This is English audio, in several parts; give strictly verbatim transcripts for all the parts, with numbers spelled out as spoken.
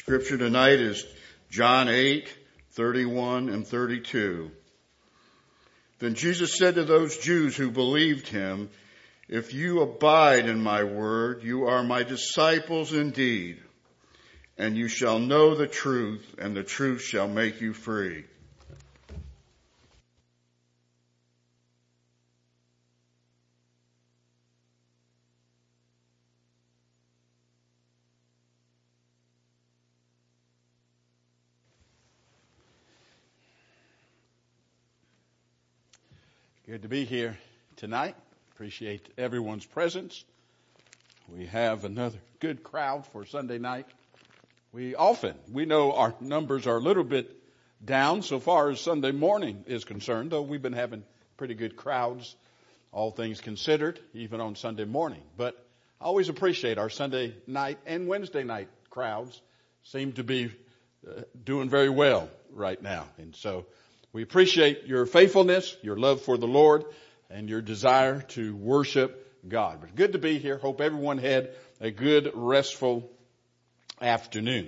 Scripture tonight is John eight, thirty-one and thirty-two. Then Jesus said to those Jews who believed him, "If you abide in my word, you are my disciples indeed, and you shall know the truth, and the truth shall make you free." Good to be here tonight. Appreciate everyone's presence. We have another good crowd for Sunday night. We often, we know our numbers are a little bit down so far as Sunday morning is concerned, though we've been having pretty good crowds, all things considered, even on Sunday morning. But I always appreciate our Sunday night and Wednesday night crowds seem to be uh, doing very well right now. And so we appreciate your faithfulness, your love for the Lord, and your desire to worship God. But good to be here. Hope everyone had a good, restful afternoon.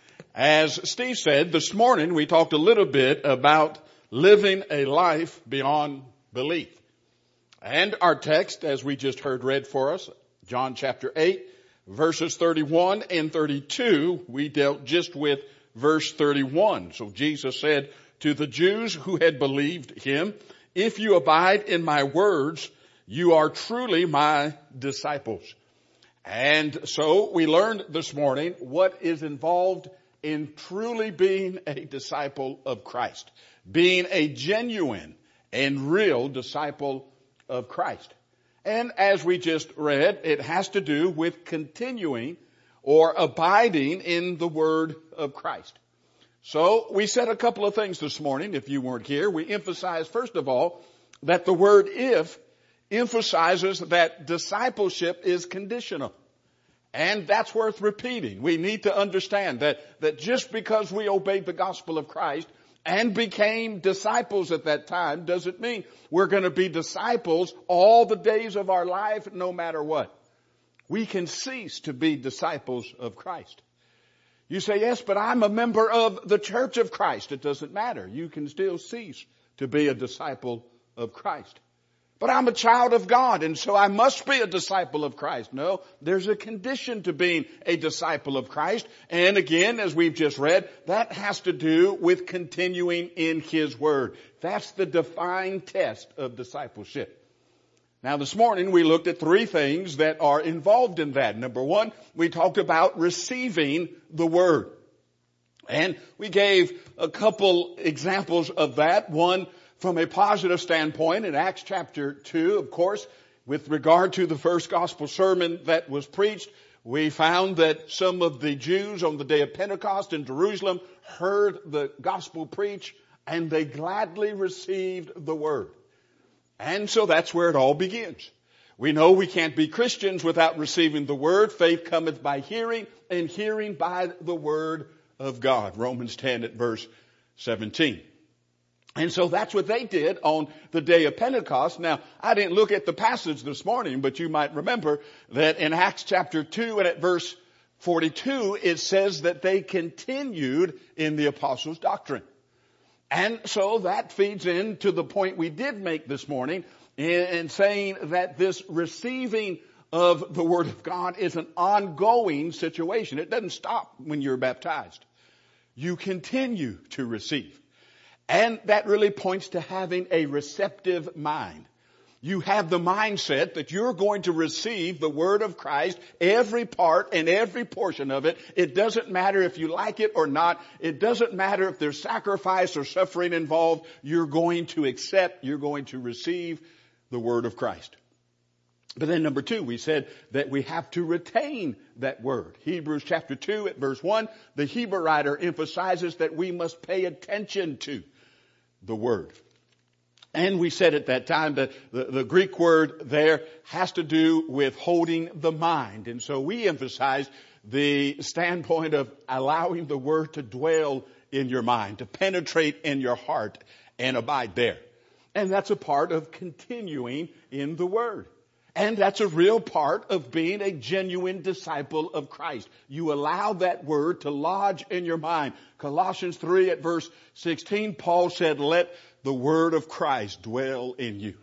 As Steve said, this morning we talked a little bit about living a life beyond belief. And our text, as we just heard read for us, John chapter eight, verses thirty-one and thirty-two, we dealt just with verse thirty-one. So Jesus said to the Jews who had believed him, "If you abide in my words, you are truly my disciples." And so we learned this morning what is involved in truly being a disciple of Christ, being a genuine and real disciple of Christ. And as we just read, it has to do with continuing or abiding in the word of Christ. So we said a couple of things this morning, if you weren't here. We emphasized, first of all, that the word "if" emphasizes that discipleship is conditional. And that's worth repeating. We need to understand that, that just because we obeyed the gospel of Christ and became disciples at that time doesn't mean we're going to be disciples all the days of our life, no matter what. We can cease to be disciples of Christ. You say, "Yes, but I'm a member of the Church of Christ." It doesn't matter. You can still cease to be a disciple of Christ. "But I'm a child of God, and so I must be a disciple of Christ." No, there's a condition to being a disciple of Christ. And again, as we've just read, that has to do with continuing in his word. That's the defined test of discipleship. Now this morning we looked at three things that are involved in that. Number one, we talked about receiving the word. And we gave a couple examples of that. One from a positive standpoint in Acts chapter two, of course, with regard to the first gospel sermon that was preached, we found that some of the Jews on the day of Pentecost in Jerusalem heard the gospel preached and they gladly received the word. And so that's where it all begins. We know we can't be Christians without receiving the word. Faith cometh by hearing, and hearing by the word of God. Romans ten at verse seventeen. And so that's what they did on the day of Pentecost. Now, I didn't look at the passage this morning, but you might remember that in Acts chapter two and at verse forty-two, it says that they continued in the apostles' doctrine. And so that feeds into the point we did make this morning in saying that this receiving of the word of God is an ongoing situation. It doesn't stop when you're baptized. You continue to receive. And that really points to having a receptive mind. You have the mindset that you're going to receive the word of Christ, every part and every portion of it. It doesn't matter if you like it or not. It doesn't matter if there's sacrifice or suffering involved. You're going to accept, you're going to receive the word of Christ. But then number two, we said that we have to retain that word. Hebrews chapter two at verse one, the Hebrew writer emphasizes that we must pay attention to the word. And we said at that time that the, the Greek word there has to do with holding the mind. And so we emphasized the standpoint of allowing the word to dwell in your mind, to penetrate in your heart and abide there. And that's a part of continuing in the word. And that's a real part of being a genuine disciple of Christ. You allow that word to lodge in your mind. Colossians three at verse sixteen, Paul said, let the word of Christ dwell in you.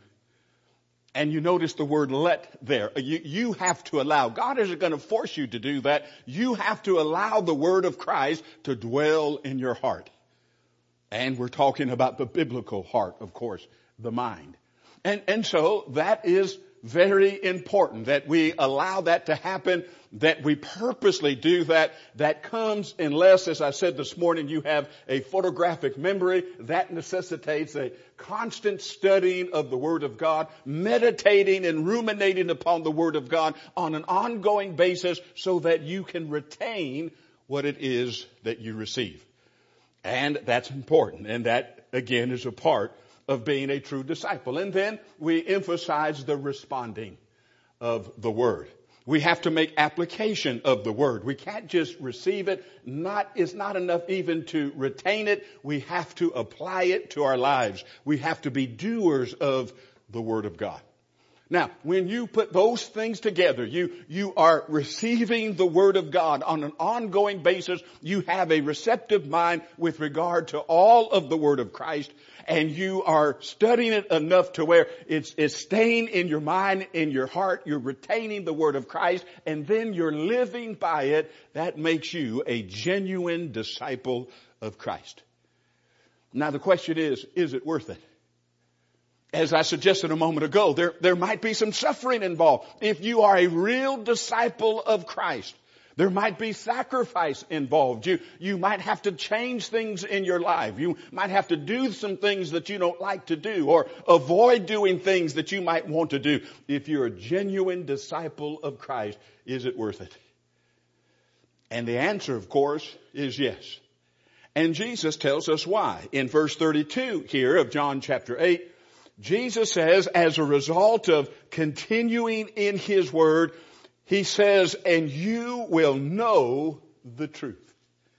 And you notice the word let there. You, you have to allow. God isn't going to force you to do that. You have to allow the word of Christ to dwell in your heart. And we're talking about the biblical heart, of course, the mind. And, and so that is very important that we allow that to happen, that we purposely do that. That comes unless, as I said this morning, you have a photographic memory. That necessitates a constant studying of the Word of God, meditating and ruminating upon the Word of God on an ongoing basis so that you can retain what it is that you receive. And that's important. And that, again, is a part of being a true disciple. And then we emphasize the responding of the Word. We have to make application of the Word. We can't just receive it. Not, it's not enough even to retain it. We have to apply it to our lives. We have to be doers of the Word of God. Now, when you put those things together, you, you are receiving the Word of God on an ongoing basis. You have a receptive mind with regard to all of the Word of Christ. And you are studying it enough to where it's, it's staying in your mind, in your heart. You're retaining the Word of Christ, and then you're living by it. That makes you a genuine disciple of Christ. Now the question is, is it worth it? As I suggested a moment ago, there, there might be some suffering involved. If you are a real disciple of Christ, there might be sacrifice involved. You, you might have to change things in your life. You might have to do some things that you don't like to do, or avoid doing things that you might want to do. If you're a genuine disciple of Christ, is it worth it? And the answer, of course, is yes. And Jesus tells us why. In verse thirty-two here of John chapter eight, Jesus says, as a result of continuing in His Word, He says, and you will know the truth.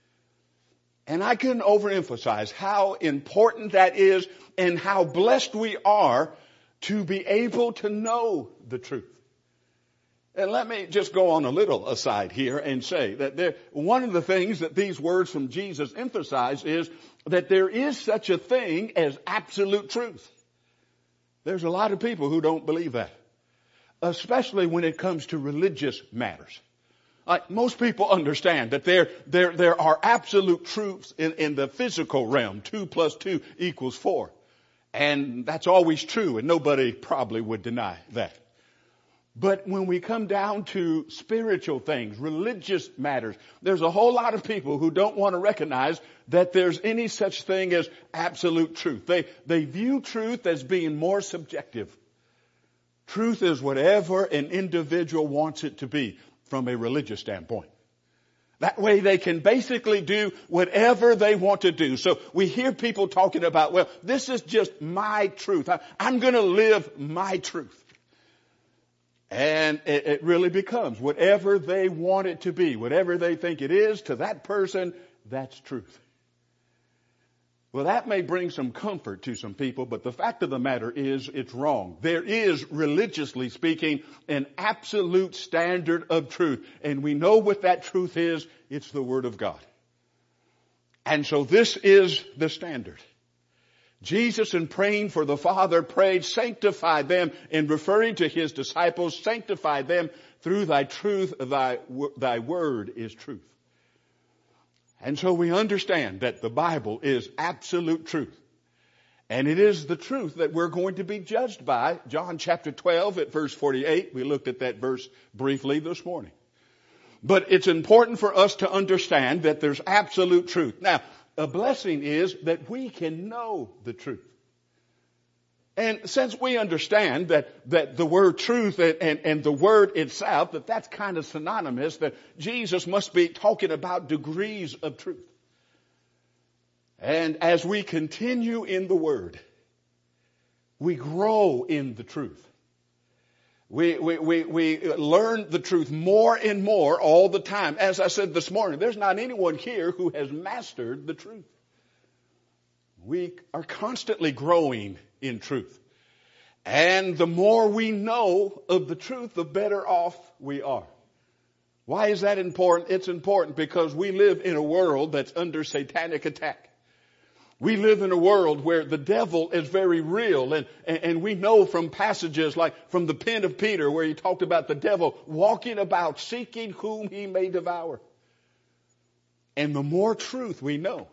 And I couldn't overemphasize how important that is and how blessed we are to be able to know the truth. And let me just go on a little aside here and say that there, one of the things that these words from Jesus emphasize is that there is such a thing as absolute truth. There's a lot of people who don't believe that, especially when it comes to religious matters. Like most people understand that there, there, there are absolute truths in, in the physical realm. Two plus two equals four. And that's always true, and nobody probably would deny that. But when we come down to spiritual things, religious matters, there's a whole lot of people who don't want to recognize that there's any such thing as absolute truth. They, they view truth as being more subjective. Truth is whatever an individual wants it to be from a religious standpoint. That way they can basically do whatever they want to do. So we hear people talking about, well, this is just my truth. I, I'm going to live my truth. And it, it really becomes whatever they want it to be, whatever they think it is to that person, that's truth. Well, that may bring some comfort to some people, but the fact of the matter is it's wrong. There is, religiously speaking, an absolute standard of truth. And we know what that truth is. It's the Word of God. And so this is the standard. Jesus, in praying for the Father, prayed, sanctify them, in referring to His disciples, sanctify them through thy truth. Thy, thy word is truth. And so we understand that the Bible is absolute truth. And it is the truth that we're going to be judged by. John chapter twelve at verse forty-eight. We looked at that verse briefly this morning. But it's important for us to understand that there's absolute truth. Now, a blessing is that we can know the truth. And since we understand that, that the word truth and, and, and the word itself, that that's kind of synonymous, that Jesus must be talking about degrees of truth. And as we continue in the word, we grow in the truth. We, we, we, we learn the truth more and more all the time. As I said this morning, there's not anyone here who has mastered the truth. We are constantly growing in truth. And the more we know of the truth, the better off we are. Why is that important? It's important because we live in a world that's under satanic attack. We live in a world where the devil is very real, and, and we know from passages like from the pen of Peter where he talked about the devil walking about seeking whom he may devour. And the more truth we know,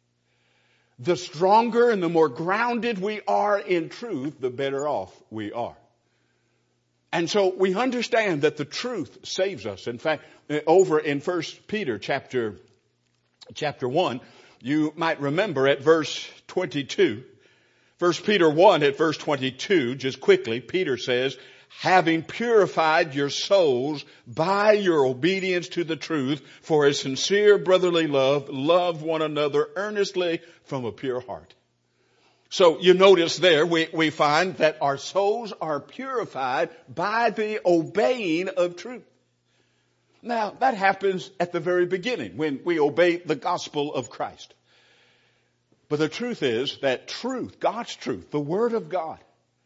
the stronger and the more grounded we are in truth, the better off we are. And so we understand that the truth saves us. In fact, over in First Peter chapter, chapter one, you might remember at verse twenty-two, First Peter one at verse twenty-two, just quickly, Peter says, having purified your souls by your obedience to the truth for a sincere brotherly love, love one another earnestly from a pure heart. So you notice there, we, we find that our souls are purified by the obeying of truth. Now, that happens at the very beginning when we obey the gospel of Christ. But the truth is that truth, God's truth, the Word of God,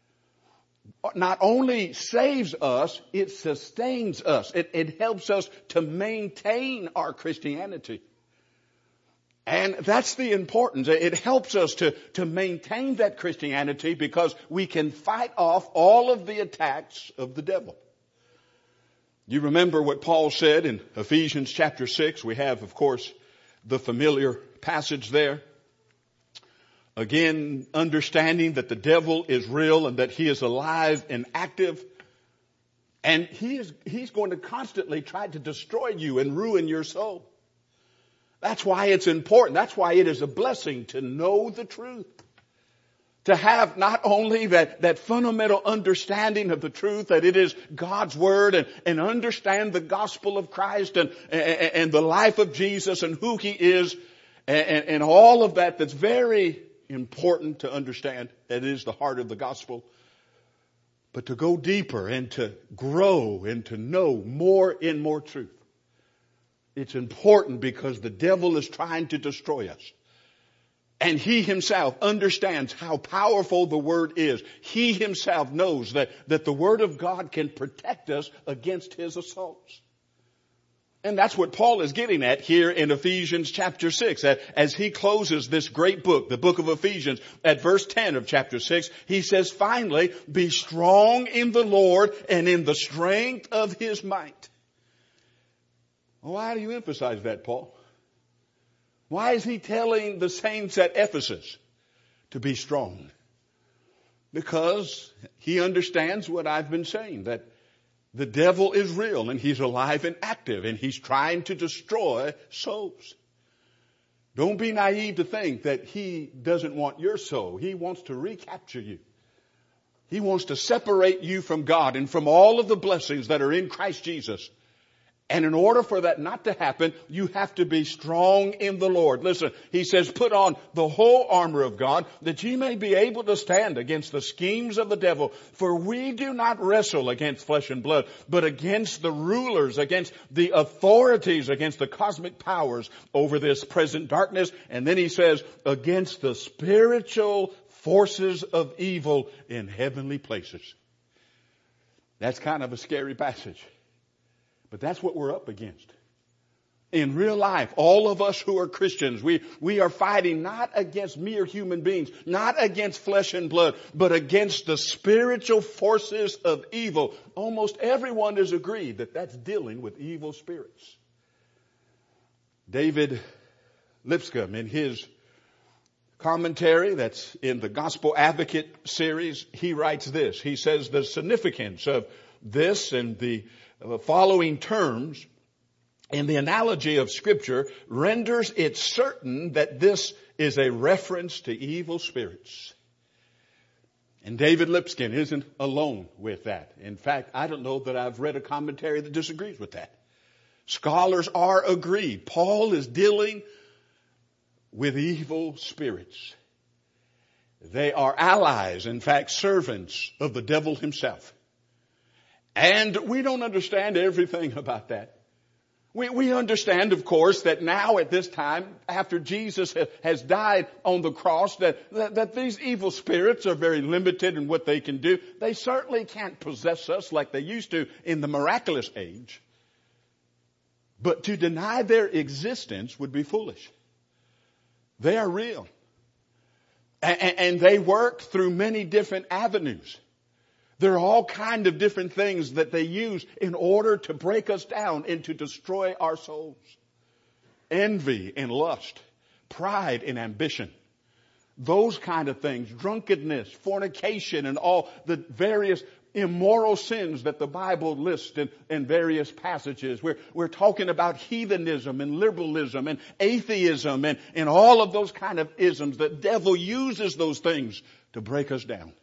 not only saves us, it sustains us. It, it helps us to maintain our Christianity. And that's the importance. It helps us to, to maintain that Christianity because we can fight off all of the attacks of the devil. You remember what Paul said in Ephesians chapter six. We have, of course, the familiar passage there. Again, understanding that the devil is real and that he is alive and active. And he is, he's going to constantly try to destroy you and ruin your soul. That's why it's important. That's why it is a blessing to know the truth. To have not only that, that fundamental understanding of the truth, that it is God's Word, and, and understand the gospel of Christ and, and, and the life of Jesus and who He is, and, and all of that that's very important to understand. That is the heart of the gospel. But to go deeper and to grow and to know more and more truth. It's important because the devil is trying to destroy us. And he himself understands how powerful the Word is. He himself knows that, that the Word of God can protect us against his assaults. And that's what Paul is getting at here in Ephesians chapter six. As he closes this great book, the book of Ephesians, at verse ten of chapter six, he says, finally, be strong in the Lord and in the strength of His might. Why do you emphasize that, Paul? Why is he telling the saints at Ephesus to be strong? Because he understands what I've been saying, that the devil is real and he's alive and active and he's trying to destroy souls. Don't be naive to think that he doesn't want your soul. He wants to recapture you. He wants to separate you from God and from all of the blessings that are in Christ Jesus. And in order for that not to happen, you have to be strong in the Lord. Listen, he says, put on the whole armor of God that ye may be able to stand against the schemes of the devil. For we do not wrestle against flesh and blood, but against the rulers, against the authorities, against the cosmic powers over this present darkness. And then he says, against the spiritual forces of evil in heavenly places. That's kind of a scary passage. But that's what we're up against. In real life, all of us who are Christians, we, we are fighting not against mere human beings, not against flesh and blood, but against the spiritual forces of evil. Almost everyone has agreed that that's dealing with evil spirits. David Lipscomb, in his commentary that's in the Gospel Advocate series, he writes this. He says the significance of this and the following terms in the analogy of Scripture renders it certain that this is a reference to evil spirits. And David Lipscomb isn't alone with that. In fact, I don't know that I've read a commentary that disagrees with that. Scholars are agreed. Paul is dealing with evil spirits. They are allies, in fact, servants of the devil himself. And we don't understand everything about that. We, we understand, of course, that now at this time, after Jesus ha, has died on the cross, that, that, that these evil spirits are very limited in what they can do. They certainly can't possess us like they used to in the miraculous age. But to deny their existence would be foolish. They are real. And, and they work through many different avenues. There are all kinds of different things that they use in order to break us down and to destroy our souls. Envy and lust, pride and ambition, those kind of things, drunkenness, fornication, and all the various immoral sins that the Bible lists in, in various passages. We're, we're talking about heathenism and liberalism and atheism and, and all of those kind of isms. The devil uses those things to break us down.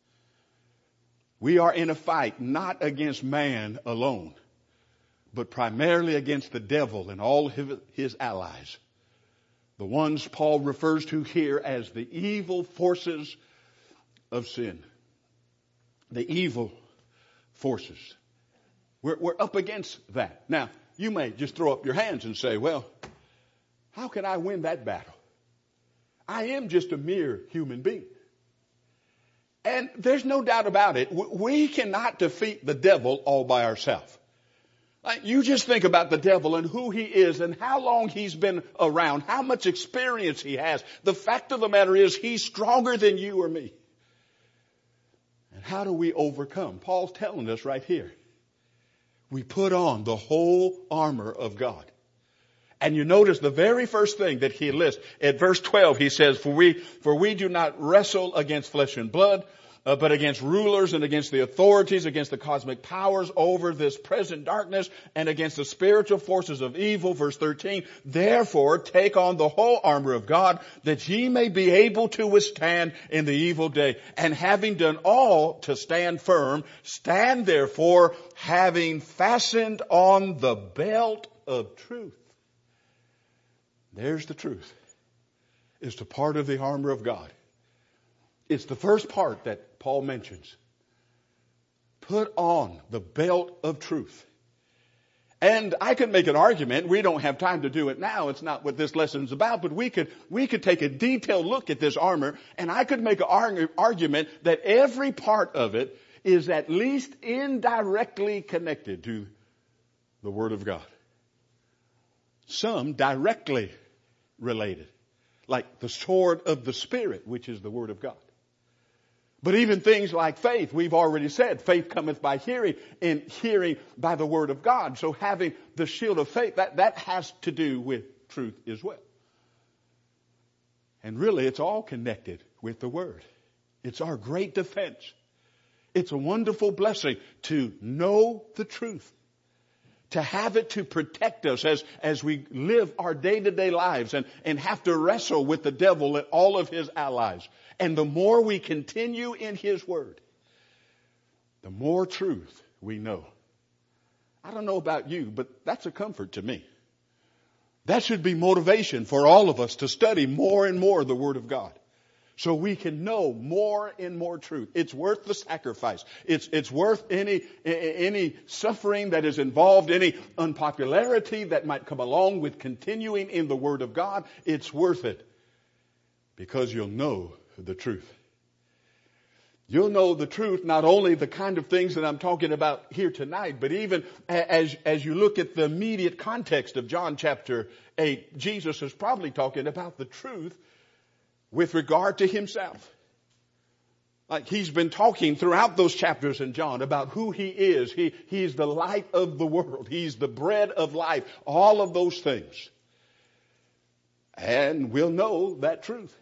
We are in a fight not against man alone, but primarily against the devil and all his, his allies. The ones Paul refers to here as the evil forces of sin. The evil forces. We're, we're up against that. Now, you may just throw up your hands and say, well, how can I win that battle? I am just a mere human being. And there's no doubt about it. We cannot defeat the devil all by ourselves. Like, you just think about the devil and who he is and how long he's been around, how much experience he has. The fact of the matter is he's stronger than you or me. And how do we overcome? Paul's telling us right here. We put on the whole armor of God. And you notice the very first thing that he lists at verse twelve, he says, for we, for we do not wrestle against flesh and blood, uh, but against rulers and against the authorities, against the cosmic powers over this present darkness, and against the spiritual forces of evil. Verse thirteen, therefore take on the whole armor of God, that ye may be able to withstand in the evil day. And having done all to stand firm, stand therefore, having fastened on the belt of truth. There's the truth. It's the part of the armor of God. It's the first part that Paul mentions. Put on the belt of truth. And I could make an argument. We don't have time to do it now. It's not what this lesson is about. But we could, we could take a detailed look at this armor. And I could make an argue, argument that every part of it is at least indirectly connected to the Word of God. Some directly related, like the sword of the Spirit, which is the Word of God. But even things like faith, we've already said, faith cometh by hearing, and hearing by the Word of God. So having the shield of faith, that, that has to do with truth as well. And really, it's all connected with the Word. It's our great defense. It's a wonderful blessing to know the truth. To have it to protect us as, as we live our day-to-day lives and, and have to wrestle with the devil and all of his allies. And the more we continue in his word, the more truth we know. I don't know about you, but that's a comfort to me. That should be motivation for all of us to study more and more the Word of God. So we can know more and more truth. It's worth the sacrifice. It's, it's worth any, any suffering that is involved, any unpopularity that might come along with continuing in the Word of God. It's worth it because you'll know the truth. You'll know the truth, not only the kind of things that I'm talking about here tonight, but even as, as you look at the immediate context of John chapter eight, Jesus is probably talking about the truth with regard to himself. Like he's been talking throughout those chapters in John about who he is. He, he's the light of the world. He's the bread of life. All of those things. And we'll know that truth.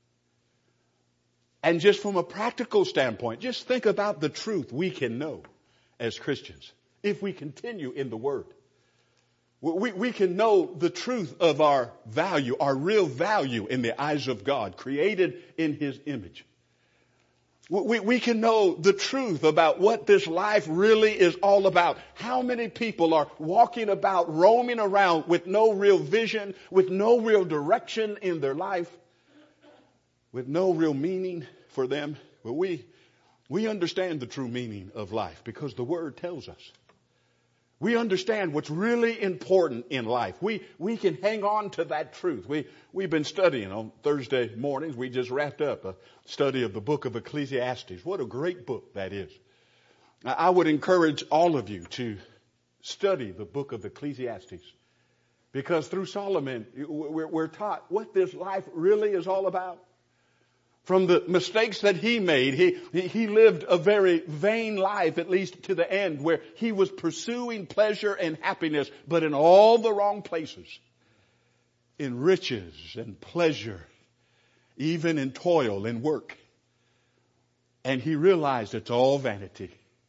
And just from a practical standpoint, just think about the truth we can know as Christians if we continue in the Word. We, we can know the truth of our value, our real value in the eyes of God, created in His image. We, we can know the truth about what this life really is all about. How many people are walking about, roaming around with no real vision, with no real direction in their life, with no real meaning for them? Well, we, we understand the true meaning of life because the Word tells us. We understand what's really important in life. We, we can hang on to that truth. We, we've been studying on Thursday mornings. We just wrapped up a study of the book of Ecclesiastes. What a great book that is. I would encourage all of you to study the book of Ecclesiastes, because through Solomon, we're, we're taught what this life really is all about. From the mistakes that he made, he, he lived a very vain life, at least to the end, where he was pursuing pleasure and happiness, but in all the wrong places. In riches and pleasure, even in toil and work. And he realized it's all vanity.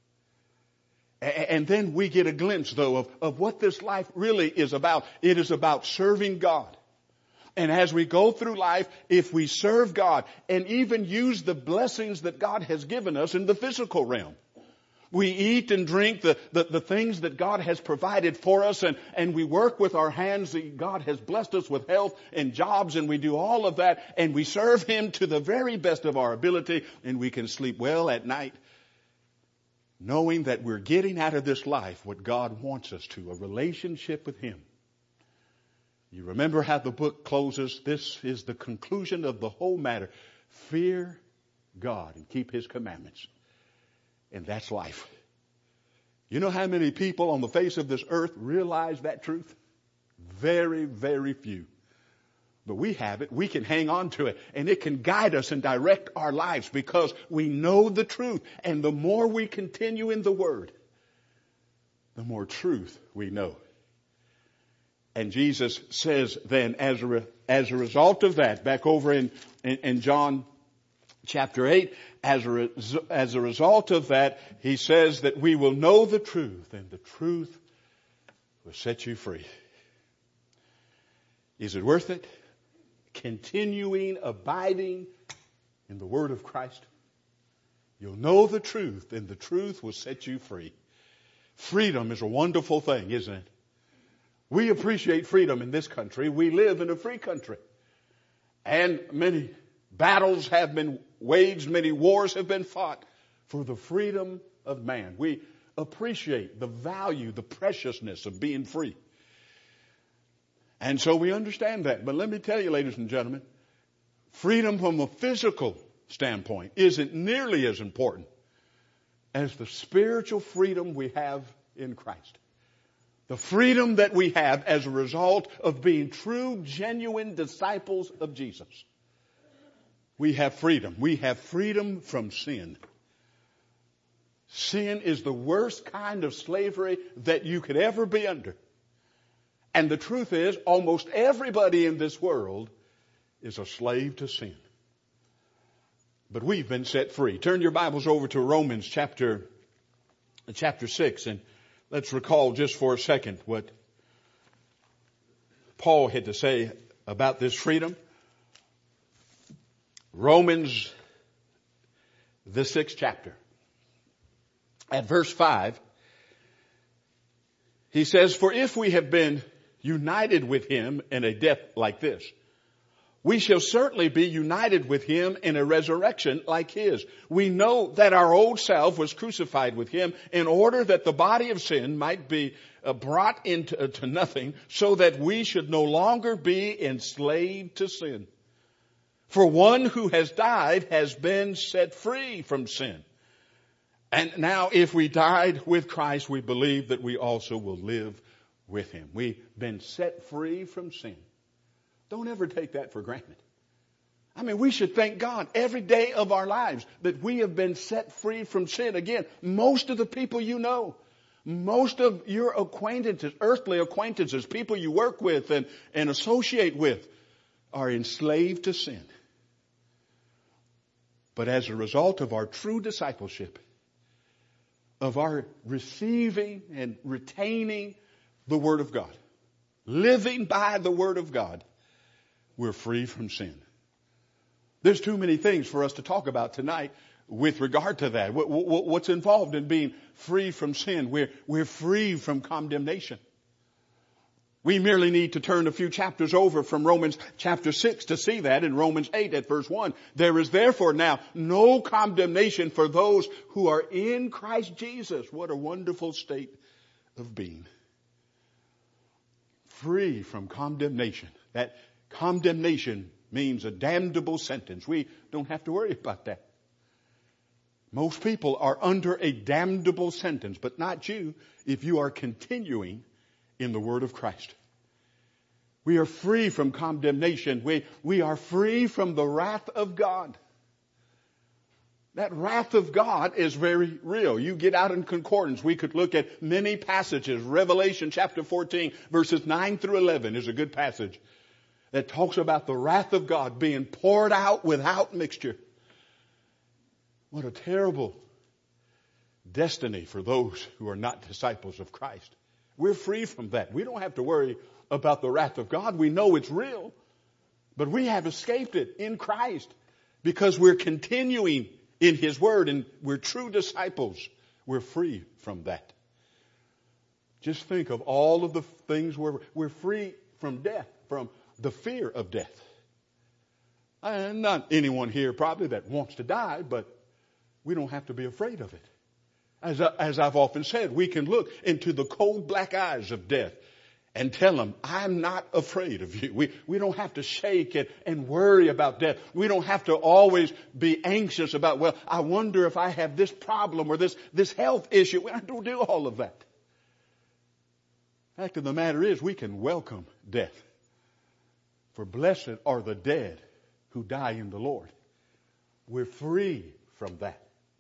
And then we get a glimpse, though, of, of what this life really is about. It is about serving God. And as we go through life, if we serve God and even use the blessings that God has given us in the physical realm, we eat and drink the, the, the things that God has provided for us, and, and we work with our hands. God has blessed us with health and jobs, and we do all of that, and we serve Him to the very best of our ability, and we can sleep well at night, knowing that we're getting out of this life what God wants us to, a relationship with Him. You remember how the book closes? This is the conclusion of the whole matter. Fear God and keep His commandments. And that's life. You know how many people on the face of this earth realize that truth? Very, very few. But we have it. We can hang on to it. And it can guide us and direct our lives because we know the truth. And the more we continue in the Word, the more truth we know. And Jesus says then, as a, re, as a result of that, back over in, in, in John chapter eight, as a, re, as a result of that, He says that we will know the truth, and the truth will set you free. Is it worth it? Continuing, abiding in the Word of Christ. You'll know the truth, and the truth will set you free. Freedom is a wonderful thing, isn't it? We appreciate freedom in this country. We live in a free country. And many battles have been waged, many wars have been fought for the freedom of man. We appreciate the value, the preciousness of being free. And so we understand that. But let me tell you, ladies and gentlemen, freedom from a physical standpoint isn't nearly as important as the spiritual freedom we have in Christ. The freedom that we have as a result of being true, genuine disciples of Jesus. We have freedom. We have freedom from sin. Sin is the worst kind of slavery that you could ever be under. And the truth is, almost everybody in this world is a slave to sin. But we've been set free. Turn your Bibles over to Romans chapter, chapter six, and let's recall just for a second what Paul had to say about this freedom. Romans, the sixth chapter. At verse five, he says, "For if we have been united with Him in a death like this, we shall certainly be united with Him in a resurrection like His. We know that our old self was crucified with Him in order that the body of sin might be uh, brought into uh, to nothing, so that we should no longer be enslaved to sin. For one who has died has been set free from sin. And now if we died with Christ, we believe that we also will live with Him." We've been set free from sin. Don't ever take that for granted. I mean, we should thank God every day of our lives that we have been set free from sin. Again, most of the people you know, most of your acquaintances, earthly acquaintances, people you work with and, and associate with, are enslaved to sin. But as a result of our true discipleship, of our receiving and retaining the Word of God, living by the Word of God, we're free from sin. There's too many things for us to talk about tonight with regard to that. What's involved in being free from sin? We're, we're free from condemnation. We merely need to turn a few chapters over from Romans chapter six to see that. In Romans eight at verse one, "There is therefore now no condemnation for those who are in Christ Jesus." What a wonderful state of being. Free from condemnation. That condemnation means a damnable sentence. We don't have to worry about that. Most people are under a damnable sentence, but not you if you are continuing in the Word of Christ. We are free from condemnation. We, we are free from the wrath of God. That wrath of God is very real. You get out in concordance. We could look at many passages. Revelation chapter fourteen, verses nine through eleven is a good passage that talks about the wrath of God being poured out without mixture. What a terrible destiny for those who are not disciples of Christ. We're free from that. We don't have to worry about the wrath of God. We know it's real, but we have escaped it in Christ because we're continuing in His Word and we're true disciples. We're free from that. Just think of all of the things where we're free from death, from the fear of death. And not anyone here probably that wants to die, but we don't have to be afraid of it. As, I, as I've often said, we can look into the cold black eyes of death and tell them, I'm not afraid of you. We, we don't have to shake and, and worry about death. We don't have to always be anxious about, well, I wonder if I have this problem or this, this health issue. We don't do all of that. Fact of the matter is, we can welcome death. For blessed are the dead who die in the Lord. We're free from that.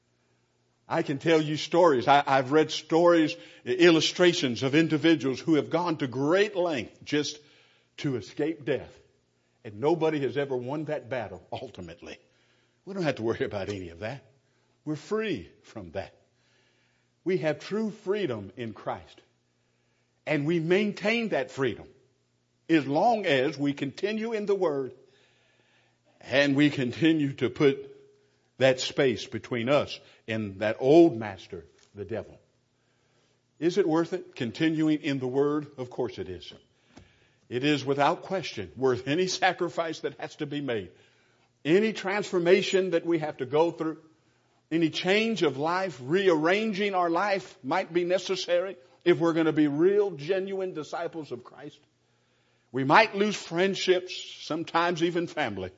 I can tell you stories. I, I've read stories, illustrations of individuals who have gone to great length just to escape death. And nobody has ever won that battle ultimately. We don't have to worry about any of that. We're free from that. We have true freedom in Christ. And we maintain that freedom as long as we continue in the Word and we continue to put that space between us and that old master, the devil. Is it worth it? Continuing in the Word? Of course it is. It is without question worth any sacrifice that has to be made. Any transformation that we have to go through. Any change of life, rearranging our life might be necessary if we're going to be real, genuine disciples of Christ. We might lose friendships, sometimes even family.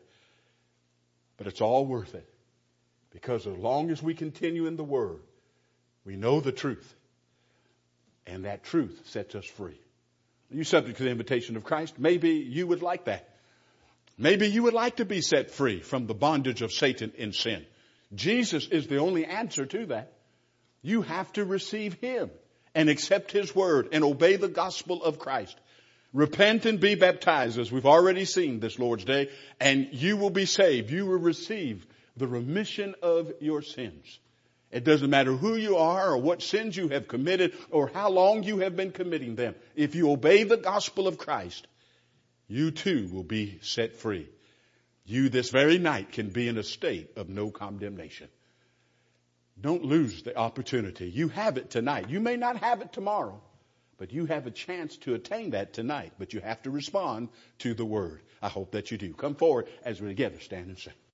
But it's all worth it. Because as long as we continue in the Word, we know the truth. And that truth sets us free. Are you subject to the invitation of Christ? Maybe you would like that. Maybe you would like to be set free from the bondage of Satan and sin. Jesus is the only answer to that. You have to receive Him and accept His Word and obey the gospel of Christ. Repent and be baptized, as we've already seen this Lord's Day, and you will be saved. You will receive the remission of your sins. It doesn't matter who you are or what sins you have committed or how long you have been committing them. If you obey the gospel of Christ, you too will be set free. You this very night can be in a state of no condemnation. Don't lose the opportunity. You have it tonight. You may not have it tomorrow, but you have a chance to attain that tonight. But you have to respond to the Word. I hope that you do. Come forward as we together stand and sing.